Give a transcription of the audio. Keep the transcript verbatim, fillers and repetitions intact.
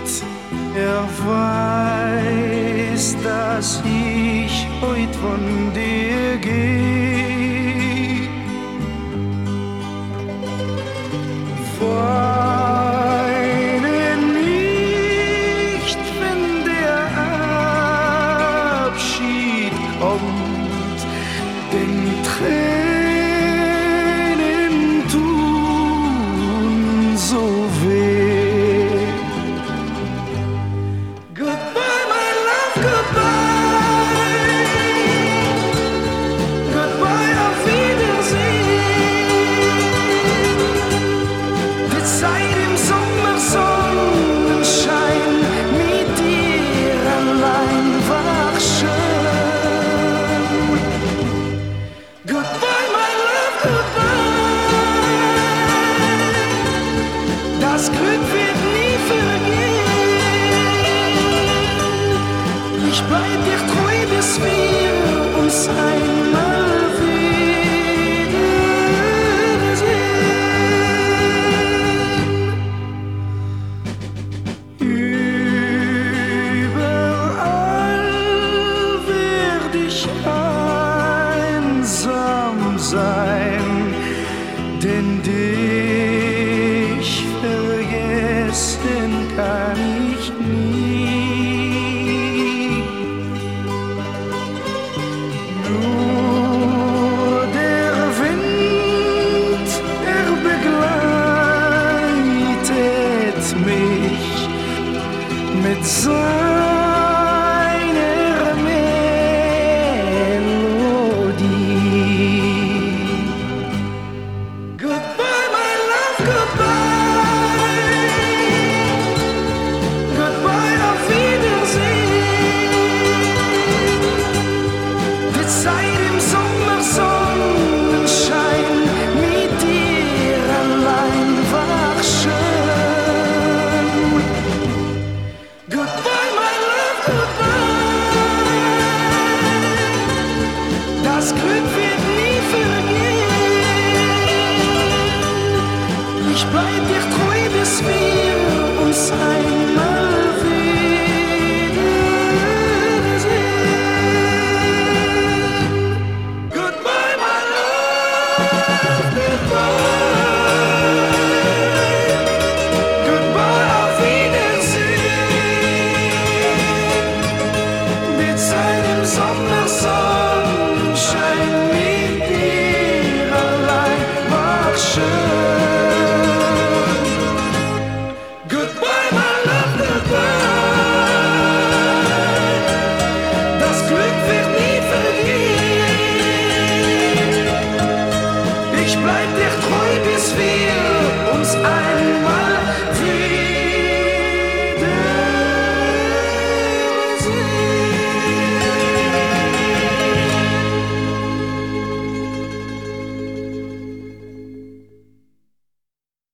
Er weiß, dass ich heut von dir geh. Weine nicht, wenn der Abschied kommt, denn Tränen tun so weh. Goodbye, my love, goodbye. Goodbye, auf Wiedersehen. Die Zeit im Sommer, Sonnenschein, mit dir allein war schön. Goodbye, my love, goodbye. Das Glück wird nie vergehen. Ich bleib dir treu, bis wir uns einmal wiedersehen. Überall werd ich einsam sein, denn dich vergessen kann ich nie. Nur der Wind, er begleitet mich mit seiner Melodie. Goodbye, my love, goodbye. Goodbye, auf Wiedersehen. Die Zeit im Sommer, Sonnenschein, mit dir allein war schön. Goodbye, my love, goodbye. Das Glück wird nie vergehen. Ich bleib dir treu, bis wir uns ein